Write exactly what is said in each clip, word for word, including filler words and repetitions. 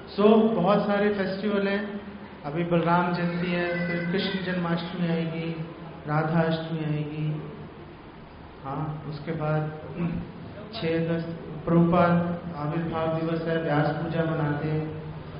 सो so, बहुत सारे festival हैं। अभी बलराम जयंती है, फिर कृष्ण जन्माष्टमी आएगी, राधा अष्टमी आएगी, हाँ उसके बाद छः अगस्त प्रभुपाद आविर्भाव दिवस है, व्यास पूजा मनाते हैं।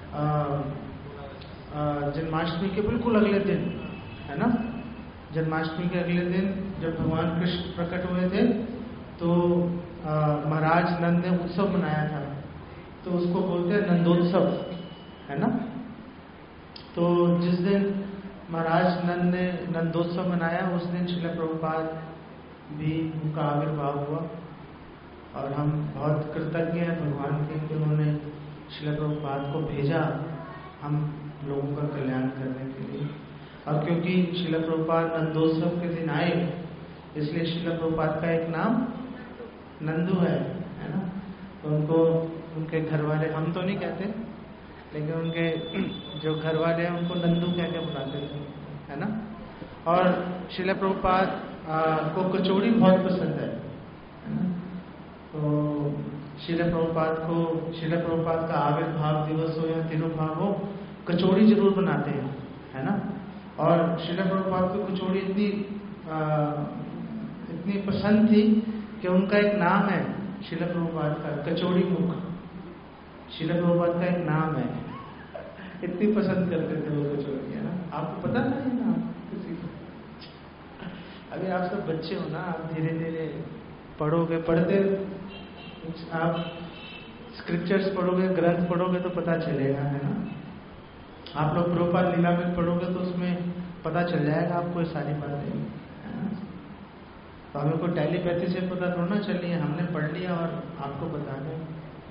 जन्माष्टमी के बिल्कुल अगले दिन है ना, जन्माष्टमी के अगले दिन जब भगवान कृष्ण प्रकट हुए थे तो महाराज नंद ने उत्सव मनाया था, तो उसको बोलते हैं नंदोत्सव, है ना। तो जिस दिन महाराज नंद ने नंदोत्सव मनाया उस दिन श्रील प्रभुपाद भी उनका आविर्भाव हुआ, और हम बहुत कृतज्ञ हैं भगवान के कि उन्होंने श्रील प्रभुपाद को भेजा हम लोगों का कल्याण करने के लिए। और क्योंकि श्रील प्रभुपाद नंदोत्सव के दिन आए इसलिए श्रील प्रभुपाद का एक नाम नंदू है, है ना। तो उनको उनके घर वाले, हम तो नहीं कहते लेकिन उनके जो घर वाले हैं उनको नंदू कह के बुलाते थे, है ना। और श्रील प्रभुपाद को कचौड़ी बहुत पसंद है, है ना। तो श्रील प्रभुपाद को श्रील प्रभुपाद का आविर्भाव दिवस हो या तिरुभाव हो, कचौड़ी जरूर बनाते हैं, है ना। और श्रील प्रभुपाद को कचौड़ी इतनी आ, इतनी पसंद थी कि उनका एक नाम है श्रील प्रभुपाद का, कचौड़ी मुख। श्रील प्रभुपाद का एक नाम है, इतनी पसंद करते थे वो कचौड़ी, है ना। आपको पता नहीं ना किसी को? अभी आप सब बच्चे हो ना, आप धीरे धीरे पढ़ोगे, पढ़ते आप स्क्रिप्चर्स पढ़ोगे, ग्रंथ पढ़ोगे तो पता चलेगा, है ना। आप लोग प्रभुपाद लीलामृत पढ़ोगे तो उसमें पता चल जाएगा आपको ये सारी बातें, है ना। तो हमें को टेलीपैथी से पता थोड़ा ना चलिए, हमने पढ़ लिया और आपको बता दें।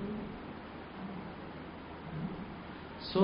सो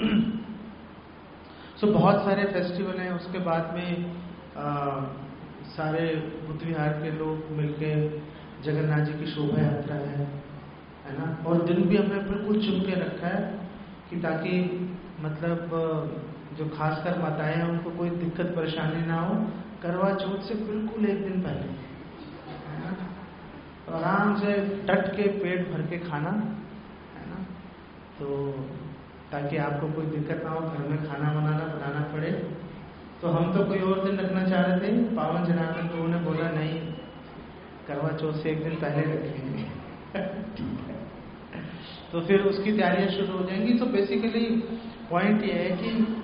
सो बहुत सारे फेस्टिवल हैं। उसके बाद में आ, सारे बुद्ध विहार के लोग मिलकर जगन्नाथ जी की शोभा यात्रा है, है ना। और दिन भी हमने बिल्कुल चुन के रखा है कि ताकि मतलब जो खासकर माताएं हैं उनको कोई दिक्कत परेशानी ना हो। करवा चौथ से बिल्कुल एक दिन पहले, है ना, तो आराम से डट के पेट भर के खाना, है ना, तो ताकि आपको कोई दिक्कत ना हो, घर में खाना बनाना बनाना पड़े। तो हम तो कोई और दिन रखना चाह रहे थे, पावन जनार्दन प्रभु ने बोला नहीं, करवा चौथ से एक दिन पहले रखेंगे। ठीक है, तो फिर उसकी तैयारियां शुरू हो जाएंगी। तो बेसिकली पॉइंट ये है कि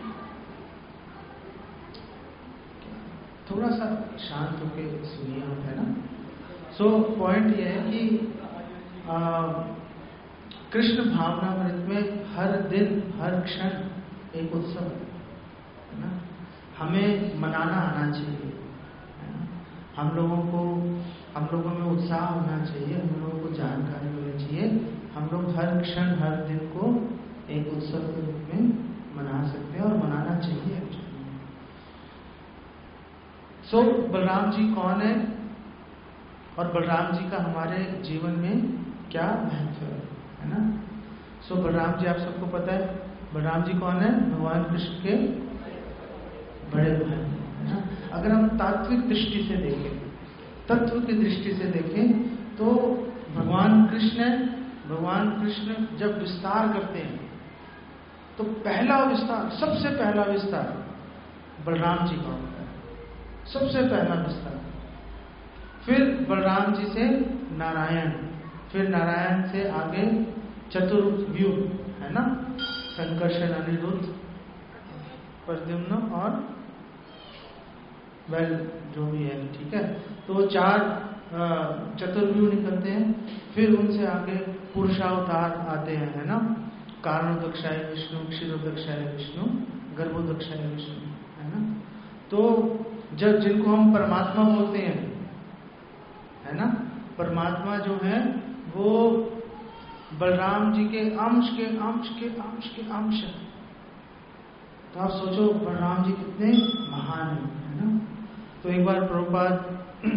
थोड़ा सा शांत होकर सुनिए आप, है ना। सो पॉइंट ये है कि आ, कृष्ण भावनामृत में हर दिन हर क्षण एक उत्सव है ना। हमें मनाना आना चाहिए, है ना। हम लोगों को हम लोगों में उत्साह होना चाहिए, हम लोगों को जानकारी होनी चाहिए। हम लोग हर क्षण हर दिन को एक उत्सव के रूप में मना सकते हैं और मनाना चाहिए। सो so, बलराम जी कौन है और बलराम जी का हमारे जीवन में क्या महत्व है, है ना। सो so, बलराम जी आप सबको पता है, बलराम जी कौन है? भगवान कृष्ण के बड़े भाई, है ना। अगर हम तात्विक दृष्टि से देखें, तत्व की दृष्टि से देखें तो भगवान कृष्ण भगवान कृष्ण जब विस्तार करते हैं तो पहला विस्तार, सबसे पहला विस्तार बलराम जी का होता है, सबसे पहला विस्तार। फिर बलराम जी से नारायण, फिर नारायण से आगे चतुर्व्यूह, है ना, संकर्षण, अनिरुद्ध, प्रद्युम्न और वेल जो भी है, ठीक है। तो चार चतुर्व्यूह निकलते हैं। फिर उनसे आगे पुरुषावतार आते हैं, है ना, कारणोदक्षाय विष्णु, क्षीरोदक्षाय विष्णु, गर्भोदक्षाय विष्णु, है ना। तो जब जिनको हम परमात्मा बोलते हैं, है ना, परमात्मा जो है वो बलराम जी के अंश के अंश के अंश के अंश है। तो आप सोचो बलराम जी कितने महान है ना। तो एक बार प्रभुपाद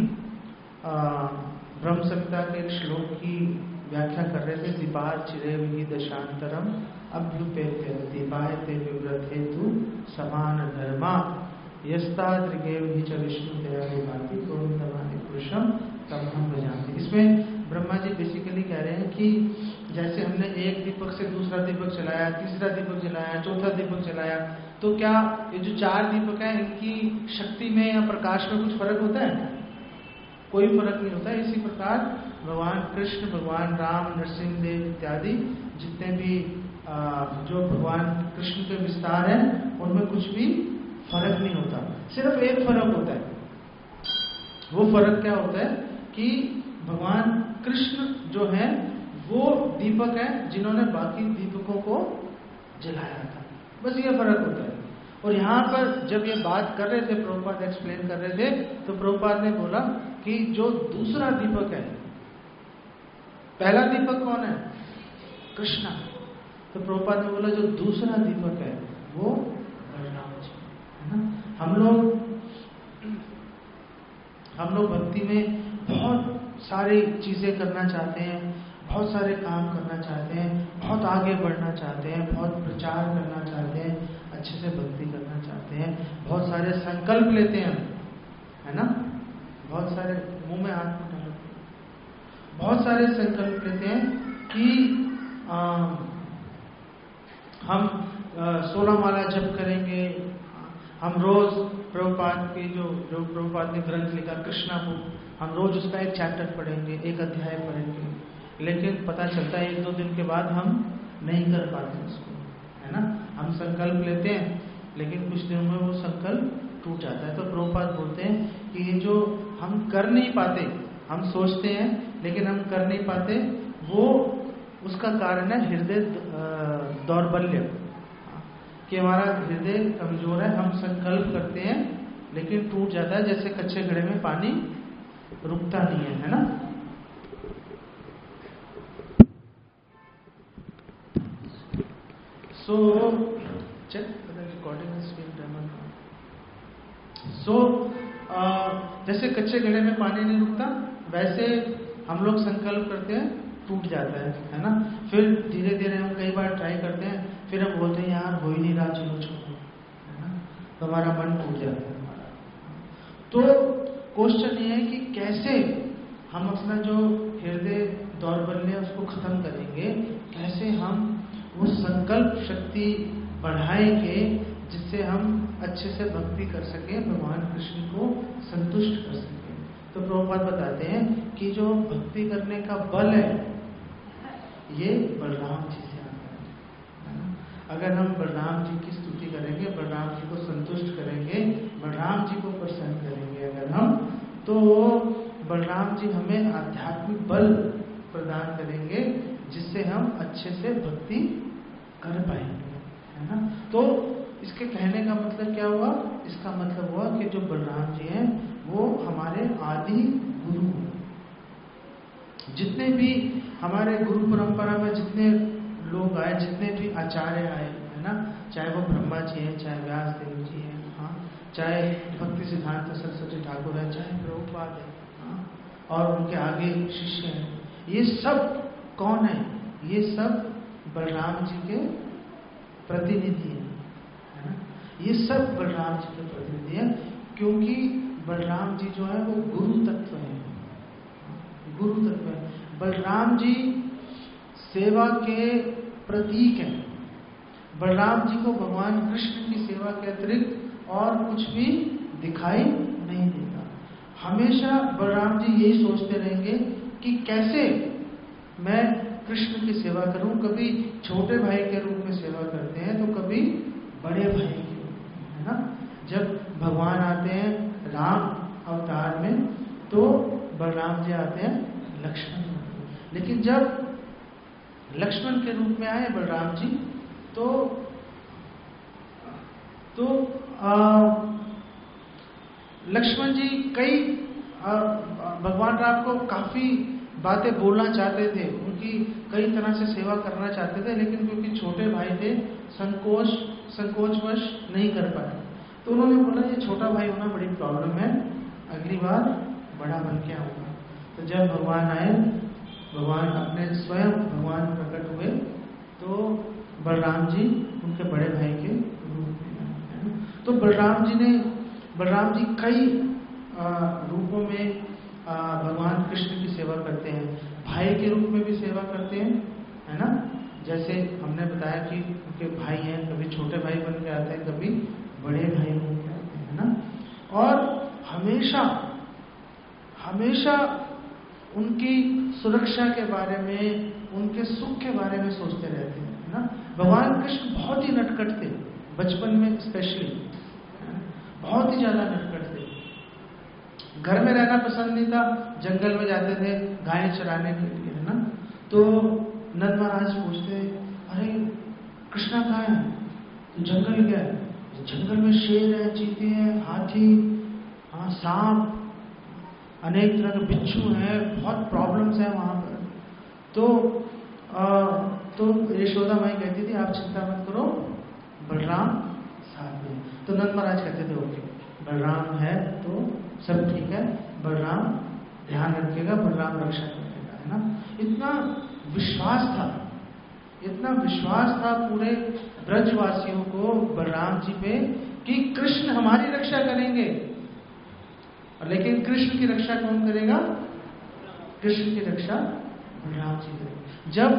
ब्रह्म संहिता के एक श्लोक की व्याख्या कर रहे थे, दीपार चिरे विहि दशांतरम अभ्युपेत्य दीपायते विव्रत हेतु समान धर्मा यस्ताद्रिगेव ही च विष्णु दया विभाति गोविंदवादि पुरुषम तम हम भजामि। इसमें ब्रह्मा जी बेसिकली कह रहे हैं कि जैसे हमने एक दीपक से दूसरा दीपक जलाया, तीसरा दीपक जलाया, चौथा दीपक जलाया, तो क्या ये जो चार दीपक हैं इनकी शक्ति में या प्रकाश में कुछ फर्क होता है? कोई फर्क नहीं होता। इसी प्रकार भगवान कृष्ण, भगवान राम, नरसिंह देव इत्यादि जितने भी जो भगवान कृष्ण के विस्तार हैं उनमें कुछ भी फर्क नहीं होता। सिर्फ एक फर्क होता है। वो फर्क क्या होता है कि भगवान कृष्ण जो है वो दीपक है जिन्होंने बाकी दीपकों को जलाया था, बस ये फर्क होता है। और यहाँ पर जब ये बात कर रहे थे, प्रभुपाद एक्सप्लेन कर रहे थे, तो प्रभुपाद ने बोला कि जो दूसरा दीपक है, पहला दीपक कौन है? कृष्णा। तो प्रभुपाद ने बोला जो दूसरा दीपक है वो बलराम जी है ना। हम लोग हम लोग भक्ति में बहुत सारी चीजें करना चाहते हैं, बहुत सारे काम करना चाहते हैं, बहुत आगे बढ़ना चाहते हैं, बहुत प्रचार करना चाहते हैं, अच्छे से भक्ति करना चाहते हैं, बहुत सारे संकल्प लेते हैं, है ना। बहुत सारे मुंह में हाथ उठा लेते हैं, बहुत सारे संकल्प लेते हैं कि आ, हम सोलह माला जप करेंगे, हम रोज प्रभुपाद की जो जो प्रभुपाद ने ग्रंथ लिखा कृष्णा को, हम रोज उसका एक चैप्टर पढ़ेंगे, एक अध्याय पढ़ेंगे। लेकिन पता चलता है एक दो दिन के बाद हम नहीं कर पाते उसको, है ना। हम संकल्प लेते हैं लेकिन कुछ दिनों में वो संकल्प टूट जाता है। तो प्रभुपाद बोलते हैं कि ये जो हम कर नहीं पाते, हम सोचते हैं लेकिन हम कर नहीं पाते, वो उसका कारण है हृदय दौर्बल्य, कि हमारा हृदय कमजोर है। हम संकल्प करते हैं लेकिन टूट जाता है, जैसे कच्चे घड़े में पानी रुकता नहीं है, है ना। So check recording is being done. So जैसे कच्चे घड़े में पानी नहीं रुकता, वैसे हम लोग संकल्प करते हैं, टूट जाता है, है ना। फिर धीरे धीरे हम कई बार ट्राई करते हैं, फिर हम बोलते हैं यार हो ही नहीं रहा, चलो छोड़ो, है ना। तो हमारा मन टूट जाता है हमारा। तो क्वेश्चन ये है कि कैसे हम अपना जो हृदय दौर्बल्य उसको खत्म करेंगे, कैसे हम वो संकल्प शक्ति बढ़ाएंगे जिससे हम अच्छे से भक्ति कर सकें, भगवान कृष्ण को संतुष्ट कर सकें। तो प्रभुपाद बताते हैं कि जो भक्ति करने का बल है ये बलराम जी से आता है। अगर हम बलराम जी की स्तुति करेंगे, बलराम जी को संतुष्ट करेंगे, बलराम जी को प्रसन्न करेंगे अगर हम, तो बलराम जी हमें आध्यात्मिक बल प्रदान करेंगे जिससे हम अच्छे से भक्ति कर पाएंगे, है ना। तो इसके कहने का मतलब क्या हुआ? इसका मतलब हुआ कि जो बलराम जी हैं वो हमारे आदि गुरु हैं। जितने भी हमारे गुरु परंपरा में जितने लोग आए, जितने भी आचार्य आए, है ना, चाहे वो ब्रह्मा जी हैं, चाहे व्यास देव जी हैं, हाँ, चाहे भक्ति सिद्धांत सरस्वती ठाकुर है, चाहे प्रभुपाद है, हाँ, और उनके आगे शिष्य हैं, ये सब कौन है? ये सब बलराम जी के प्रतिनिधि हैं, है ना। ये सब बलराम जी के प्रतिनिधि हैं, क्योंकि बलराम जी जो है वो गुरु तत्व है, गुरु तत्व है। बलराम जी सेवा के प्रतीक हैं। बलराम जी को भगवान कृष्ण की सेवा के अतिरिक्त और कुछ भी दिखाई नहीं देता। हमेशा बलराम जी यही सोचते रहेंगे कि कैसे मैं कृष्ण की सेवा करूं। कभी छोटे भाई के रूप में सेवा करते हैं तो कभी बड़े भाई के रूप में, है ना। जब भगवान आते हैं राम अवतार में तो बलराम जी आते हैं लक्ष्मण, लेकिन जब लक्ष्मण के रूप में आए बलराम जी तो तो लक्ष्मण जी कई आ, भगवान राम को काफी बातें बोलना चाहते थे, उनकी कई तरह से सेवा करना चाहते थे, लेकिन क्योंकि छोटे भाई थे संकोच संकोचवश नहीं कर पाए। तो उन्होंने बोला ये छोटा भाई होना बड़ी प्रॉब्लम है, अगली बार बड़ा बन के आऊंगा। तो जब भगवान आए, भगवान अपने स्वयं भगवान प्रकट हुए तो बलराम जी उनके बड़े भाई के रूप में आए। तो बलराम जी ने बलराम जी कई रूपों में आ, भगवान कृष्ण की सेवा करते हैं। भाई के रूप में भी सेवा करते हैं, है ना। जैसे हमने बताया कि उनके भाई हैं, कभी छोटे भाई बन के आते हैं, कभी बड़े भाई बन के आते हैं, है ना। और हमेशा हमेशा उनकी सुरक्षा के बारे में, उनके सुख के बारे में सोचते रहते हैं, है ना। भगवान कृष्ण बहुत ही नटखट थे, बचपन में स्पेशली बहुत ही ज्यादा नटखट थे। घर में रहना पसंद नहीं था, जंगल में जाते थे गाय चराने के लिए, है ना। तो नंद महाराज पूछते, अरे कृष्णा कहाँ है? तो जंगल गया। जंगल में शेर है, चीते हैं, हाथी, हाँ सांप, अनेक तरह के बिच्छू हैं, बहुत प्रॉब्लम्स है वहां पर। तो आ, तो यशोदा माई कहती थी, आप चिंता मत करो, बलराम साथ में। तो नंद महाराज कहते थे, ओके बलराम है तो सब ठीक है, बलराम ध्यान रखिएगा, बलराम रक्षा करेगा, है ना। इतना विश्वास था, इतना विश्वास था पूरे ब्रजवासियों को बलराम जी पे कि कृष्ण हमारी रक्षा करेंगे। लेकिन कृष्ण की रक्षा कौन करेगा? कृष्ण की रक्षा बलराम जी करेंगे। जब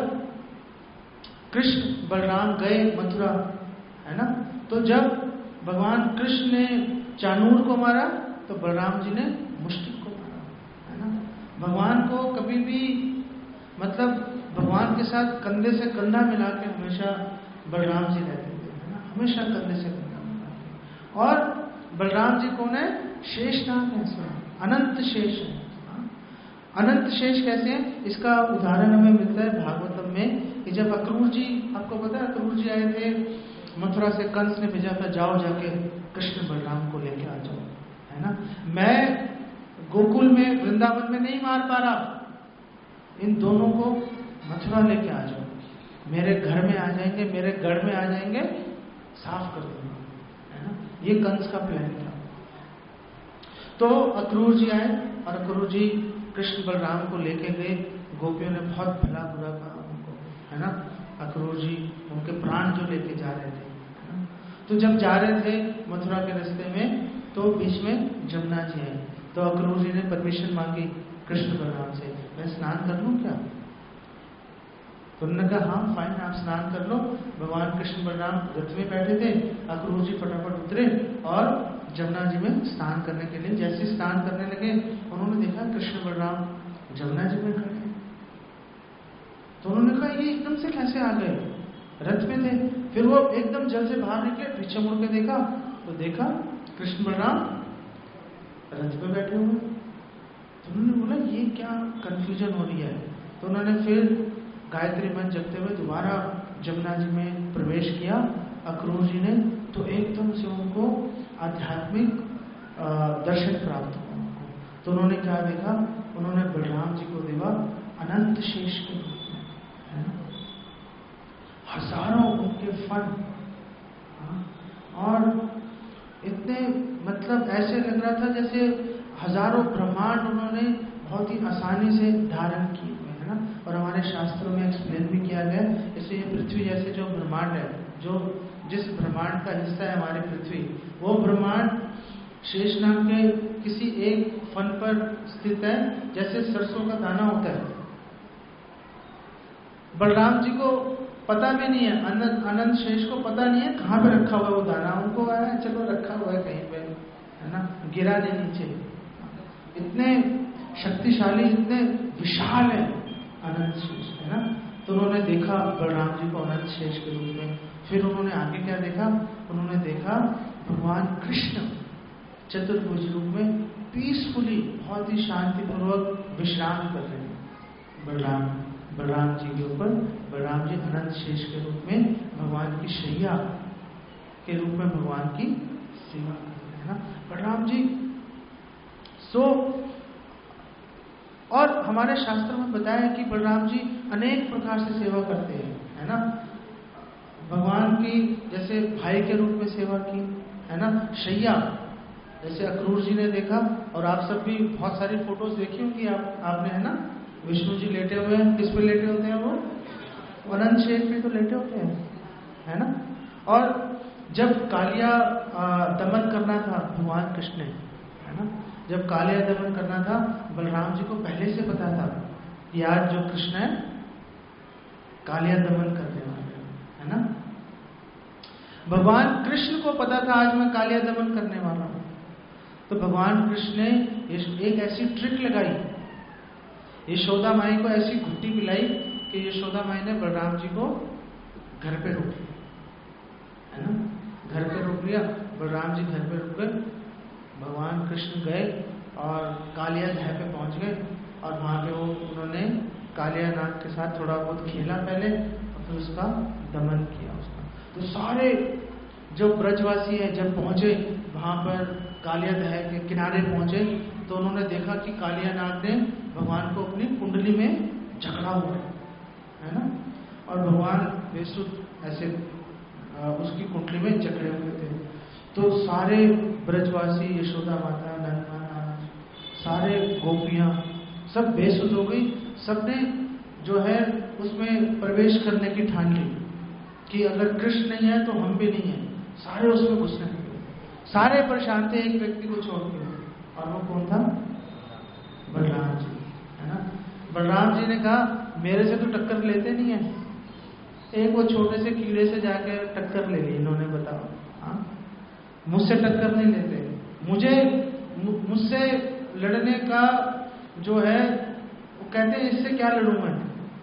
कृष्ण बलराम गए मथुरा, है ना, तो जब भगवान कृष्ण ने चाणूर को मारा तो बलराम जी ने मुष्टिक को मारा, है ना। भगवान को कभी भी मतलब भगवान के साथ कंधे से कंधा मिला के हमेशा बलराम जी रहते थे, है ना, हमेशा कंधे से कंधा मिला के। और बलराम जी कौन है? शेषनाग है, अनंत शेष है। अनंत शेष कैसे हैं? इसका उदाहरण हमें मिलता है भागवतम में कि जब अक्रूर जी, आपको पता है अक्रूर जी आए थे मथुरा से, कंस ने भेजा था, जाओ जाके कृष्ण बलराम को लेके आ जाओ, है ना। मैं गोकुल में, वृंदावन में नहीं मार पा रहा, इन दोनों को मथुरा लेके आ जाओ, मेरे घर में आ जाएंगे, मेरे गढ़ में आ जाएंगे, साफ कर दूंगा, है ना। ये कंस का प्लान था। तो अक्रूर जी आए और अक्रूर जी कृष्ण बलराम को लेके गए। गोपियों ने बहुत भला बुरा कहा उनको, है ना। अक्रूर जी उनके प्राण जो लेके जा रहे थे, है ना। तो जब जा रहे थे मथुरा के रास्ते में, तो बीच में जमुना जी आए। तो अक्रूर जी ने परमिशन मांगी कृष्ण बलराम से, मैं स्नान कर लूं क्या? तो उन्होंने कहा हाँ फाइन, आप स्नान कर लो। भगवान कृष्ण बलराम रथ में बैठे थे, अक्रूर जी फटाफट उतरे और जमुना जी में स्नान करने के लिए, जैसे स्नान करने लगे उन्होंने देखा कृष्ण बलराम जमुना जी में खड़े। तो उन्होंने कहा ये एकदम से कैसे आ गए? रथ में थे। फिर वो एकदम जल से बाहर निकले, पीछे मुड़ के देखा तो देखा कृष्ण बलराम रथ पे बैठे हुए। तो उन्होंने बोला ये क्या कंफ्यूजन हो रही है। तो उन्होंने फिर गायत्री मंत्र जपते हुए दोबारा जमुना जी में प्रवेश किया अक्रूर जी ने। तो एकदम से उनको आध्यात्मिक दर्शन प्राप्त हुआ उनको। तो उन्होंने क्या देखा? उन्होंने बलराम जी को देखा अनंत शेष के रूप में, है ना। हजारों उनके फन, और इतने मतलब ऐसे लग रहा था जैसे हजारों ब्रह्मांड उन्होंने बहुत ही आसानी से धारण किए हुए, है ना। और हमारे शास्त्रों में एक्सप्लेन भी किया गया, जैसे ये पृथ्वी जैसे जो ब्रह्मांड है, जो जिस ब्रह्मांड का हिस्सा है हमारी पृथ्वी, वो ब्रह्मांड शेषनाग के किसी एक फन पर स्थित है, जैसे सरसों का दाना होता है। बलराम जी को पता भी नहीं है, अनंत अनंत शेष को पता नहीं है कहाँ पे रखा हुआ है वो दाना। उनको आया चलो रखा हुआ है कहीं पे, है ना, गिरा दे नीचे। इतने शक्तिशाली, इतने विशाल है अनंत शेष, है ना। तो उन्होंने देखा बलराम जी को अनंत शेष के रूप में। फिर उन्होंने आगे क्या देखा? उन्होंने देखा भगवान कृष्ण चतुर्भुज रूप में पीसफुली, बहुत ही शांतिपूर्वक विश्राम कर रहे हैं बलराम बलराम जी के ऊपर। बलराम जी अनंत शेष के रूप में भगवान की शैया के रूप में भगवान की सेवा कर रहे हैं ना बलराम जी। सो और हमारे शास्त्र में बताया है कि बलराम जी अनेक प्रकार से सेवा करते हैं, है ना। भगवान की जैसे भाई के रूप में सेवा की, है ना। शैया जैसे अक्रूर जी ने देखा, और आप सब भी बहुत सारी फोटोज देखी होंगी आप आपने, है ना। विष्णु जी लेटे हुए हैं, किस पे लेटे होते हैं वो? अनंत शेष पे तो लेटे होते हैं, है ना। और जब कालिया दमन करना था भगवान कृष्ण ने, है ना, जब कालिया दमन करना था, बलराम जी को पहले से पता था कि आज जो कृष्ण है कालिया दमन करने वाले, है ना। भगवान कृष्ण को पता था आज मैं कालिया दमन करने वाला हूं, तो भगवान कृष्ण ने एक ऐसी ट्रिक लगाई, यशोदा माई को ऐसी घुट्टी पिलाई कि यशोदा माई ने बलराम जी को घर पे रोक लिया, है ना। घर पे रोक लिया, बलराम जी घर पे रुक गए, भगवान कृष्ण गए और कालिया दह पे पहुंच गए और वहां पे वो उन्होंने कालिया नाग के साथ थोड़ा बहुत खेला पहले और फिर उसका दमन किया उसका। तो सारे जो ब्रजवासी है जब पहुंचे वहां पर कालिया दह के किनारे पहुंचे तो उन्होंने देखा कि कालिया नाग ने भगवान को अपनी कुंडली में जकड़ा हुआ है, है ना। और भगवान बेसुध ऐसे उसकी कुंडली में जकड़े हुए थे। तो सारे ब्रजवासी, यशोदा माता, नंद माता, सारे गोपियां सब बेसुध हो गई। सबने जो है उसमें प्रवेश करने की ठान ली कि अगर कृष्ण नहीं है तो हम भी नहीं है, सारे उसमें घुसने लगे। सारे परेशान थे एक व्यक्ति को छोड़ के, और वो कौन था? बलराम जी, है ना। बलराम जी ने कहा मेरे से तो टक्कर लेते नहीं है, एक वो छोटे से कीड़े से जाके टक्कर ले ली इन्होंने, बताओ। हाँ, मुझसे टक्कर नहीं लेते, मुझे मुझसे लड़ने का जो है वो कहते हैं इससे क्या लड़ूं मैं,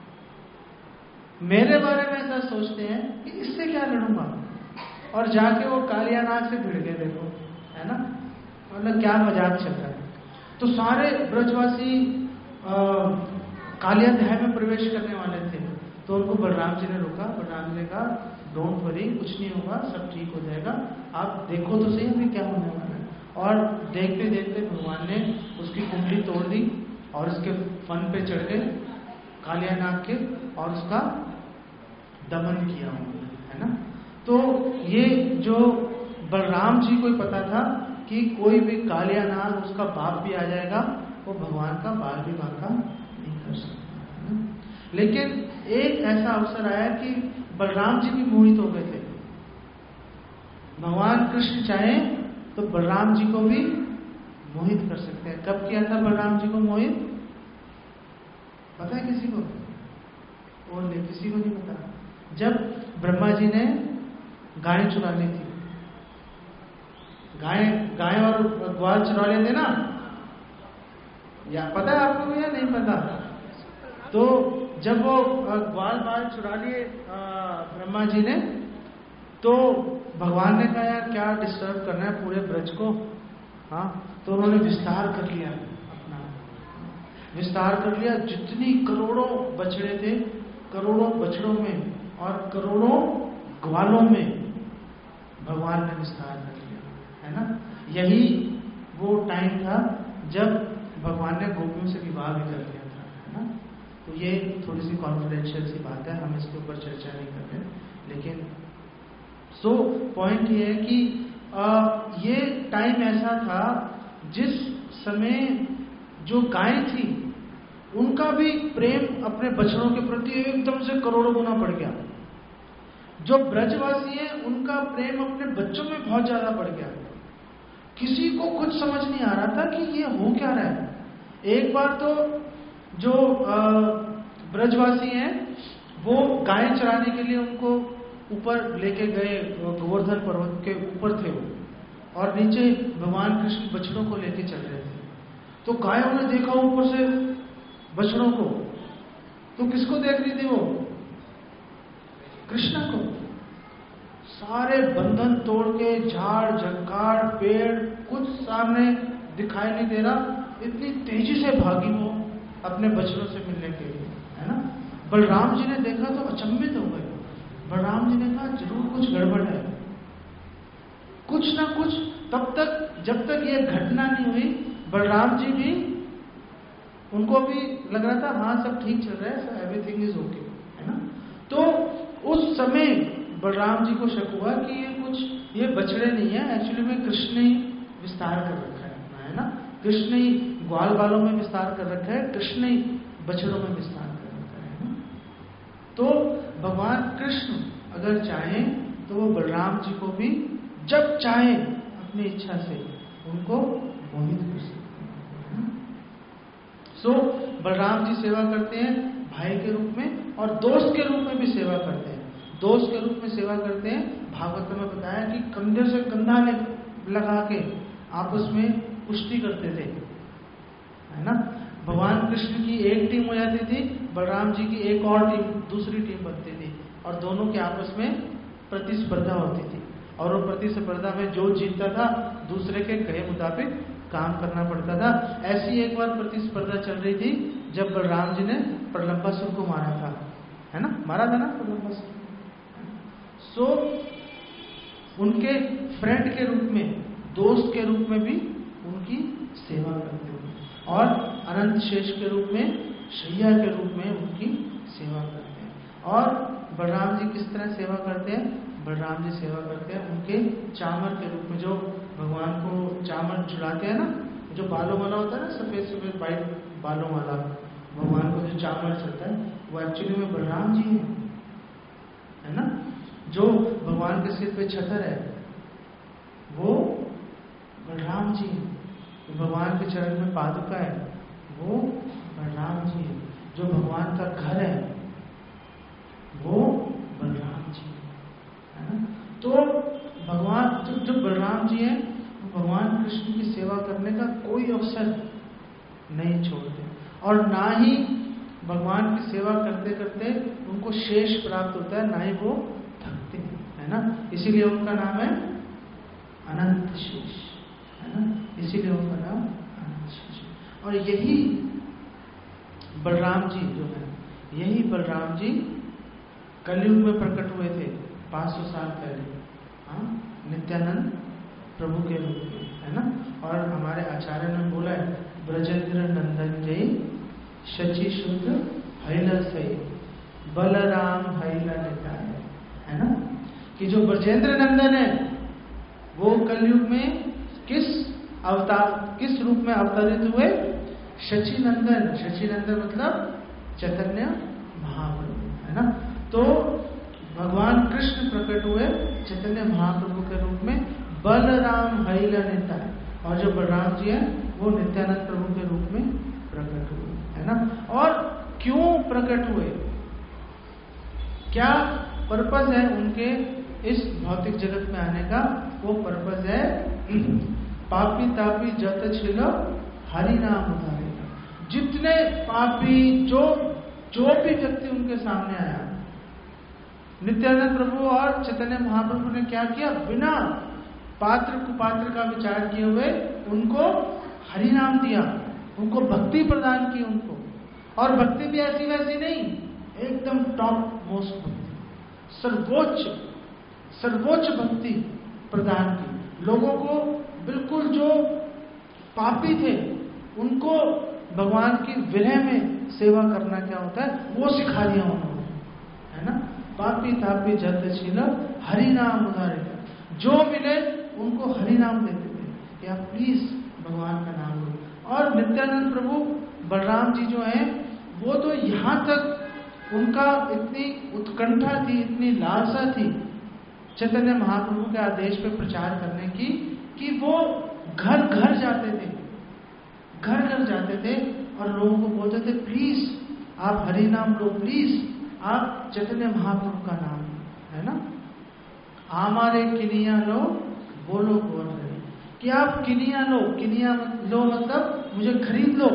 मेरे बारे में ऐसा सोचते हैं कि इससे क्या लड़ूंगा, और जाके वो कालिया नाग से भिड़ गए, देखो, है ना। मतलब क्या मजाक चल रहा है। तो सारे ब्रजवासी कालिया दह में प्रवेश करने वाले थे, तो उनको बलराम जी ने रोका। बलराम जी ने कहा डोंट वरी, कुछ नहीं होगा, सब ठीक हो जाएगा, आप देखो तो सही अभी क्या होने वाला है। और देखते देखते भगवान ने उसकी कुंडली तोड़ दी और उसके फन पे चढ़ गए कालिया नाग के और उसका दमन किया उन्होंने, है ना। तो ये जो बलराम जी को पता था कि कोई भी कालिया नाग उसका बाप भी आ जाएगा, वो भगवान का बाल भी बांका नहीं कर सकता, है ना। लेकिन एक ऐसा अवसर आया कि बलराम जी भी मोहित हो गए थे। भगवान कृष्ण चाहे तो बलराम जी को भी मोहित कर सकते हैं। कब किया था बलराम जी को मोहित, पता है किसी को? और नहीं, किसी को नहीं पता। जब ब्रह्मा जी ने गाय चुरा ली थी, गाय गाय और ग्वाल चुरा लेते ना, या पता है आपको भी या नहीं पता? तो जब वो ग्वाल बाल चुरा लिए ब्रह्मा जी ने, तो भगवान ने कहा यार क्या डिस्टर्ब करना है पूरे ब्रज को, हाँ। तो उन्होंने विस्तार कर लिया, अपना विस्तार कर लिया। जितनी करोड़ों बछड़े थे, करोड़ों बछड़ों में और करोड़ों ग्वालों में भगवान ने विस्तार कर लिया, है ना। यही वो टाइम था जब भगवान ने गोपियों से विवाह भी कर लिया था, है ना। तो ये थोड़ी सी कॉन्फिडेंशियल सी बात है, हम इसके ऊपर चर्चा नहीं कर रहे। लेकिन सो पॉइंट ये है कि आ, ये टाइम ऐसा था जिस समय जो गाय थी उनका भी प्रेम अपने बछड़ों के प्रति एकदम से करोड़ों गुना बढ़ गया। जो ब्रजवासी हैं उनका प्रेम अपने बच्चों में बहुत ज्यादा बढ़ गया। किसी को कुछ समझ नहीं आ रहा था कि ये हो क्या रहा है। एक बार तो जो ब्रजवासी हैं वो गाय चराने के लिए उनको ऊपर लेके गए, गोवर्धन पर्वत के ऊपर थे वो, और नीचे भगवान कृष्ण बछड़ों को लेके चल रहे थे। तो गायों ने देखा ऊपर से बछड़ों को, तो किसको देख रही थी वो? कृष्ण को। सारे बंधन तोड़ के झाड़ झंकार पेड़ कुछ सामने दिखाई नहीं दे रहा, इतनी तेजी से भागी वो अपने बछड़ों से मिलने के लिए, है ना। बलराम जी ने देखा तो अचंभित हो गए। बलराम जी ने कहा जरूर कुछ गड़बड़ है, कुछ ना कुछ। तब तक जब तक ये घटना नहीं हुई बलराम जी भी, उनको भी लग रहा था हाँ सब ठीक चल रहा है, एवरीथिंग इज ओके, है ना। तो उस समय बलराम जी को शक हुआ कि ये कुछ ये बछड़े नहीं है, एक्चुअली में कृष्ण ने विस्तार कर रखा है अपना, है ना। कृष्ण ने ग्वाल बालों में विस्तार कर रखा है, कृष्ण ने बछड़ों में विस्तार कर रखा है ना? तो भगवान कृष्ण अगर चाहें तो वो बलराम जी को भी जब चाहे अपनी इच्छा से उनको मोहित कर सकते हैं। सो बलराम जी सेवा करते हैं भाई के रूप में, और दोस्त के रूप में भी सेवा करते हैं। दोस्त के रूप में सेवा करते हैं। भागवत में बताया कि कंधे से कंधा लगा के आपस में कुश्ती करते थे, है ना। भगवान कृष्ण की एक टीम हो जाती थी, बलराम जी की एक और टीम, दूसरी टीम बनती थी, और दोनों के आपस में प्रतिस्पर्धा होती थी। और वो प्रतिस्पर्धा में जो जीतता था दूसरे के कहे मुताबिक काम करना पड़ता था। ऐसी एक बार प्रतिस्पर्धा चल रही थी जब बलराम जी ने प्रलंबासुर को मारा था, है ना, मारा था ना प्रलंबासुर। सो उनके फ्रेंड के रूप में, दोस्त के रूप में भी उनकी सेवा करते हैं, और अनंत शेष के रूप में, शैया के रूप में उनकी सेवा करते हैं। और बलराम जी किस तरह सेवा करते हैं? बलराम जी सेवा करते हैं उनके चामर के रूप में, जो भगवान को चामर चुराते हैं ना, जो बालों वाला होता है ना, सफेद सफेद वाइट बालों वाला भगवान को जो चामर चलता है, वो एक्चुअली में बलराम जी है, है ना। जो भगवान के सिर पे छतर है वो बलराम जी है। भगवान के चरण में पादुका है वो बलराम जी है। जो भगवान का घर है वो बलराम जी है ना। तो भगवान जो, जो बलराम जी हैं वो भगवान कृष्ण की सेवा करने का कोई अवसर नहीं छोड़ते, और ना ही भगवान की सेवा करते करते उनको शेष प्राप्त होता है, ना ही वो थकते हैं, है ना। इसीलिए उनका नाम है अनंत शेष, है ना, इसीलिए उनका नाम अनंत शेष। और यही बलराम जी जो है, यही बलराम जी कलयुग में प्रकट हुए थे पाँच सौ साल पहले, हाँ, नित्यानंद प्रभु के रूप में, है ना। और हमारे आचार्य ने बोला है, ब्रजेंद्र नंदन जय शचि शुद्ध हैल सही बलराम हैल निताय, है ना, कि जो ब्रजेंद्र नंदन है वो कलयुग में किस अवतार, किस रूप में अवतरित हुए? शचि नंदन। शचि नंदन मतलब चैतन्य महाप्रभु, है ना। तो भगवान कृष्ण प्रकट हुए चैतन्य महाप्रभु के रूप में, बलराम हैल निताय। और जो बलराम जी हैं वो नित्यानंद प्रभु के रूप में प्रकट हुए, है ना। और क्यों प्रकट हुए, क्या पर्पस है उनके इस भौतिक जगत में आने का? वो पर्पस है पापी तापी जत छिलो हरि नाम उधारेगा। जितने पापी, जो जो भी व्यक्ति उनके सामने आया, नित्यानंद प्रभु और चैतन्य महाप्रभु ने क्या किया? बिना पात्र कुपात्र का विचार किए हुए उनको हरि नाम दिया, उनको भक्ति प्रदान की उनको। और भक्ति भी ऐसी वैसी नहीं, एकदम टॉप मोस्ट भक्ति, सर्वोच्च सर्वोच्च भक्ति प्रदान की। लोगों को बिल्कुल जो पापी थे उनको भगवान की विरह में सेवा करना क्या होता है वो सिखा दिया उन्होंने, है ना। पापी तापी जत छिल हरि नाम उधारेगा। जो मिले उनको हरि नाम देते थे कि आप प्लीज भगवान का नाम लो। और नित्यानंद प्रभु बलराम जी जो हैं वो तो यहाँ तक उनका इतनी उत्कंठा थी, इतनी लालसा थी चैतन्य महाप्रभु के आदेश पे प्रचार करने की, कि वो घर घर जाते थे, घर घर जाते थे और लोगों को बोलते थे प्लीज आप हरि नाम लो, प्लीज आप चैतन्य महाप्रभु का नाम, है ना। हमारे किनिया लो बोलो बोल रहे, कि आप किनिया लो, किनिया लो मतलब मुझे खरीद लो,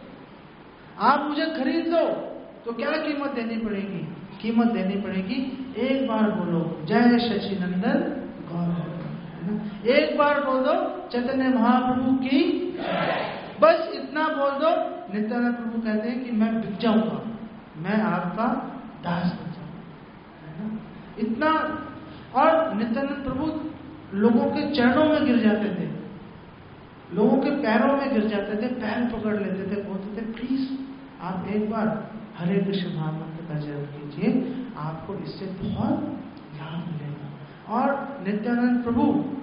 आप मुझे खरीद लो। तो क्या कीमत देनी पड़ेगी? कीमत देनी पड़ेगी, एक बार बोलो जय शचि नंदन गौर, है ना। एक बार बोल दो चैतन्य महाप्रभु की, बस इतना बोल दो। नित्यानंद प्रभु कहते हैं कि मैं बिक जाऊंगा, मैं आपका दास बन जाऊंगा, है ना, इतना। और नित्यानंद प्रभु लोगों के चरणों में गिर जाते थे, लोगों के पैरों में गिर जाते थे, पैर पकड़ लेते थे, बोलते थे प्लीज आप एक बार हरे कृष्ण महामंत्र का जप कीजिए, आपको इससे बहुत लाभ मिलेगा। और नित्यानंद प्रभु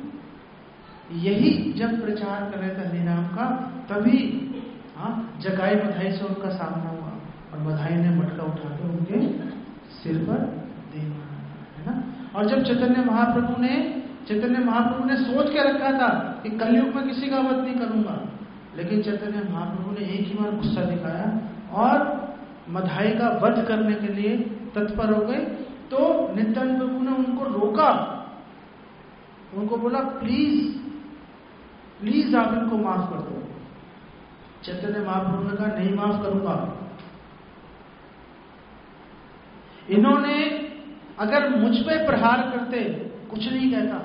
यही जब प्रचार कर रहे थे हरिनाम का, तभी हाँ जगाई बधाई से उनका सामना हुआ और बधाई ने मटका उठाकर उनके सिर पर दे मारा, है ना। और जब चैतन्य महाप्रभु ने चैतन्य महाप्रभु ने सोच के रखा था कि कलयुग में किसी का वध नहीं करूंगा, लेकिन चैतन्य महाप्रभु ने एक ही बार गुस्सा दिखाया और मधाई का वध करने के लिए तत्पर हो गए। तो नित्यानंद प्रभु ने उनको रोका, उनको बोला प्लीज प्लीज आप इनको माफ कर दो। चैतन्य महाप्रभु ने कहा नहीं माफ करूंगा। इन्होंने अगर मुझ पे प्रहार करते कुछ नहीं कहता,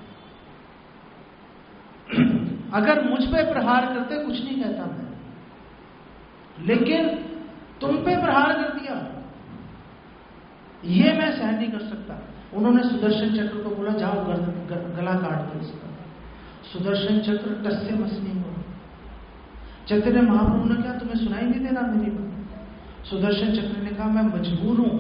अगर मुझ पे प्रहार करते कुछ नहीं कहता मैं, लेकिन तुम पे प्रहार कर दिया, ये मैं सहन नहीं कर सकता। उन्होंने सुदर्शन चक्र को बोला जाओ गर, गर, गला काट दो इसका। सुदर्शन चक्र टस से मस नहीं हुआ। चैतन्य महाप्रभु ने कहा तुम्हें सुनाई नहीं दे रहा मेरी बात? सुदर्शन चक्र ने कहा मैं मजबूर हूं,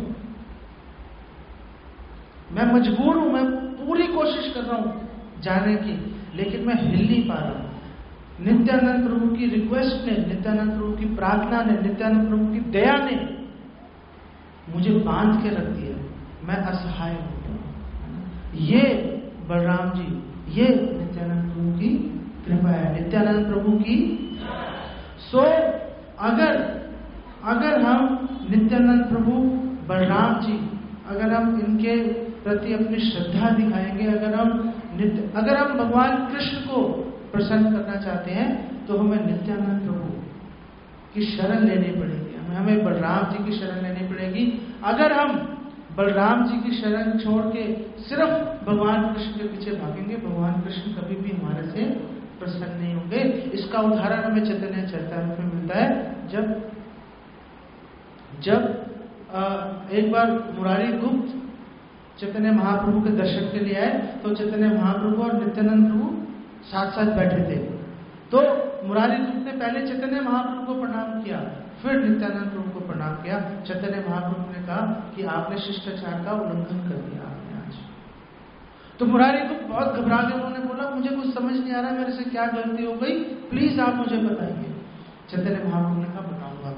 मैं मजबूर हूं, मैं पूरी कोशिश कर रहा हूं जाने की, लेकिन मैं हिल नहीं पा रहा। नित्यानंद प्रभु की रिक्वेस्ट ने, नित्यानंद प्रभु की प्रार्थना ने, नित्यानंद प्रभु की दया ने मुझे बांध के रख दिया, मैं असहाय हो गया। ये बलराम जी, ये नित्यानंद प्रभु की कृपा है, नित्यानंद प्रभु की। सो अगर अगर हम नित्यानंद प्रभु बलराम जी, अगर हम इनके प्रति अपनी श्रद्धा दिखाएंगे, अगर हम नित्य अगर हम भगवान कृष्ण को प्रसन्न करना चाहते हैं, तो हमें नित्यानंद प्रभु की शरण लेनी पड़ेगी, हमें हमें बलराम जी की शरण लेनी पड़ेगी। अगर हम बलराम जी की शरण छोड़ के सिर्फ भगवान कृष्ण के पीछे भागेंगे, भगवान कृष्ण कभी भी हमारे से प्रसन्न नहीं होंगे। इसका उदाहरण हमें चैतन्य चरितामृत में मिलता है। जब जब आ, एक बार मुरारी गुप्त चैतन्य महाप्रभु के दर्शन के लिए आए, तो चैतन्य महाप्रभु और नित्यानंद प्रभु साथ साथ बैठे थे। तो मुरारी गुप्त ने पहले चैतन्य महाप्रभु को प्रणाम किया, फिर नित्यानंद प्रभु को प्रणाम किया। चैतन्य महाप्रभु ने कहा कि आपने शिष्टाचार का उल्लंघन कर दिया आपने आज। तो मुरारी गुप्त बहुत घबरा गए, उन्होंने बोला मुझे कुछ समझ नहीं आ रहा, मेरे से क्या गलती हो गई, प्लीज आप मुझे बताइए। चैतन्य महाप्रभु ने कहा बताऊंगा।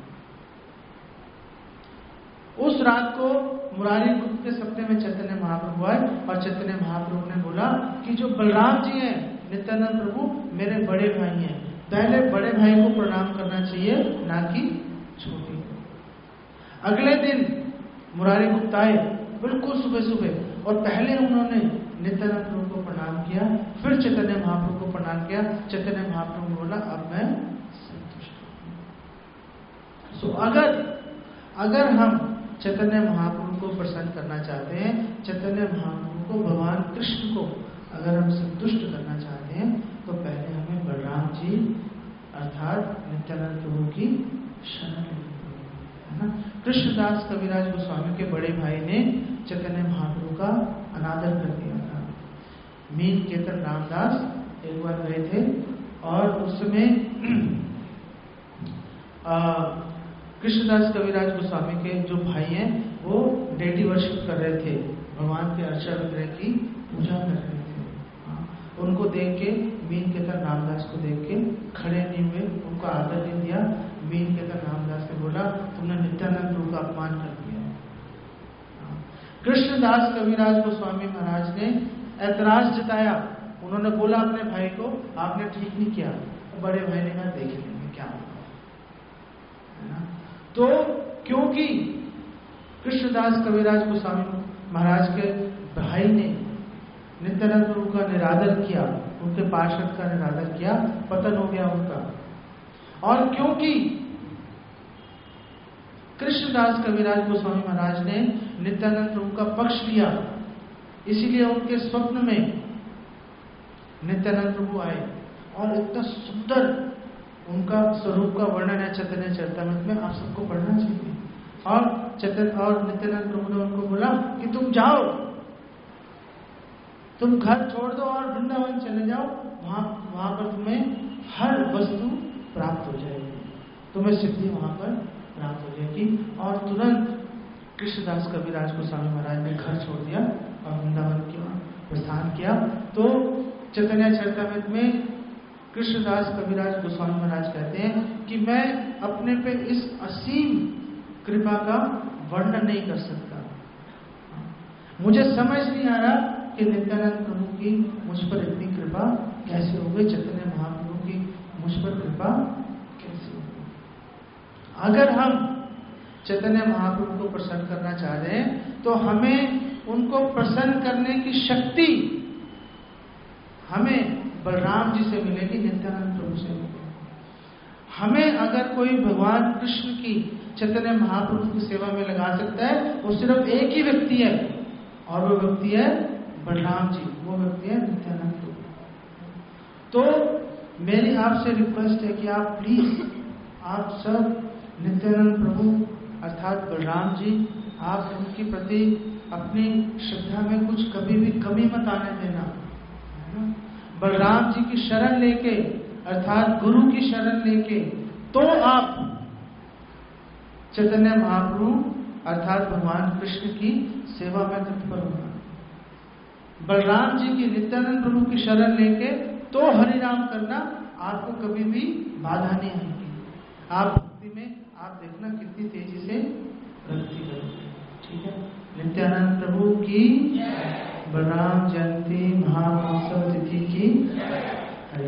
उस रात को मुरारी गुप्त के सपने में चैतन्य महाप्रभु आए और चैतन्य महाप्रभु ने बोला कि जो बलराम जी हैं, नित्यानंद प्रभु मेरे बड़े भाई हैं, पहले बड़े भाई को प्रणाम करना चाहिए, ना कि छोटे। अगले दिन मुरारी गुप्त आए बिल्कुल सुबह सुबह, और पहले उन्होंने नित्यानंद प्रभु को प्रणाम किया, फिर चैतन्य महाप्रभु को प्रणाम किया। चैतन्य महाप्रभु ने बोला अब मैं संतुष्ट हूं। सो अगर अगर हम चैतन्य महाप्रभु को प्रसन्न करना चाहते हैं, चैतन्य महाप्रभु को, भगवान कृष्ण को अगर हम संतुष्ट करना चाहते हैं, तो पहले हमें बलराम जी अर्थात नित्यानंद प्रभु की शरण लेनी पड़ेगी, है ना। कृष्णदास कविराज गोस्वामी के बड़े भाई ने चैतन्य महाप्रभु का अनादर कर दिया था। मीन केतन रामदास एक बार गए थे और उस समय कृष्णदास कविराज गोस्वामी के जो भाई हैं वो डेटी वर्शिप कर रहे थे, भगवान के अर्चा विग्रह की पूजा कर रहे थे। हाँ, उनको देख के मीन केतन रामदास को देख के खड़े नहीं हुए, उनको आदर नहीं दिया। मीन केतन रामदास ने बोला तुमने नित्यानंद प्रभु का अपमान कर दिया। हाँ, कृष्णदास कविराज गोस्वामी महाराज ने ऐतराज जताया, उन्होंने बोला अपने भाई को आपने ठीक नहीं किया। बड़े भाई ने कहा देख लेंगे क्या होगा, है ना। तो क्योंकि कृष्णदास कविराज गोस्वामी महाराज के भाई ने नित्यानंद प्रभु का निरादर किया, उनके पार्षद का निरादर किया, पतन हो गया उनका। और क्योंकि कृष्णदास कविराज गोस्वामी महाराज ने नित्यानंद प्रभु का पक्ष लिया, इसीलिए उनके स्वप्न में नित्यानंद प्रभु आए और इतना सुंदर उनका स्वरूप का वर्णन है चैतन्य चरितामृत में, आप सबको पढ़ना चाहिए। और चैतन्य और नित्यानंद प्रभु ने उनको बोला कि तुम जाओ, तुम घर छोड़ दो और वृंदावन चले जाओ, वहां वहां पर तुम्हें हर वस्तु प्राप्त हो जाएगी, तुम्हें सिद्धि वहां पर प्राप्त हो जाएगी। और तुरंत कृष्णदास कविराज गोस्वामी महाराज ने घर छोड़ दिया और वृंदावन की ओर प्रस्थान किया। तो चैतन्य चरितामृत में कृष्णदास कविराज गोस्वामी महाराज कहते हैं कि मैं अपने पे इस असीम कृपा का वर्णन नहीं कर सकता, मुझे समझ नहीं आ रहा कि नित्यानंद प्रभु की मुझ पर इतनी कृपा कैसे हो गई, चैतन्य महाप्रभु की मुझ पर कृपा कैसे हो गई। अगर हम चैतन्य महाप्रभु को प्रसन्न करना चाह रहे हैं, तो हमें उनको प्रसन्न करने की शक्ति हमें बलराम जी से मिलेगी, नित्यानंद प्रभु से मिलेगी। हमें अगर कोई भगवान कृष्ण की चैतन्य महाप्रभु की सेवा में लगा सकता है, वो सिर्फ एक ही व्यक्ति है, और वो व्यक्ति है बलराम जी, वो व्यक्ति है नित्यानंद प्रभु। तो मेरी आपसे रिक्वेस्ट है कि आप प्लीज आप सब नित्यानंद प्रभु अर्थात बलराम जी, आप उनके प्रति अपनी श्रद्धा में कुछ कभी भी कमी मत आने देना। बलराम जी की शरण लेके अर्थात गुरु की शरण लेके तो आप चैतन्य महाप्रभु अर्थात भगवान कृष्ण की सेवा में तत्पर होना। बलराम जी की नित्यानंद प्रभु की शरण लेके तो हरिनाम करना आपको कभी भी बाधा नहीं आएगी। आप भक्ति में आप देखना कितनी तेजी से प्रगति करोगे। ठीक है, नित्यानंद प्रभु की बलराम जयंती महा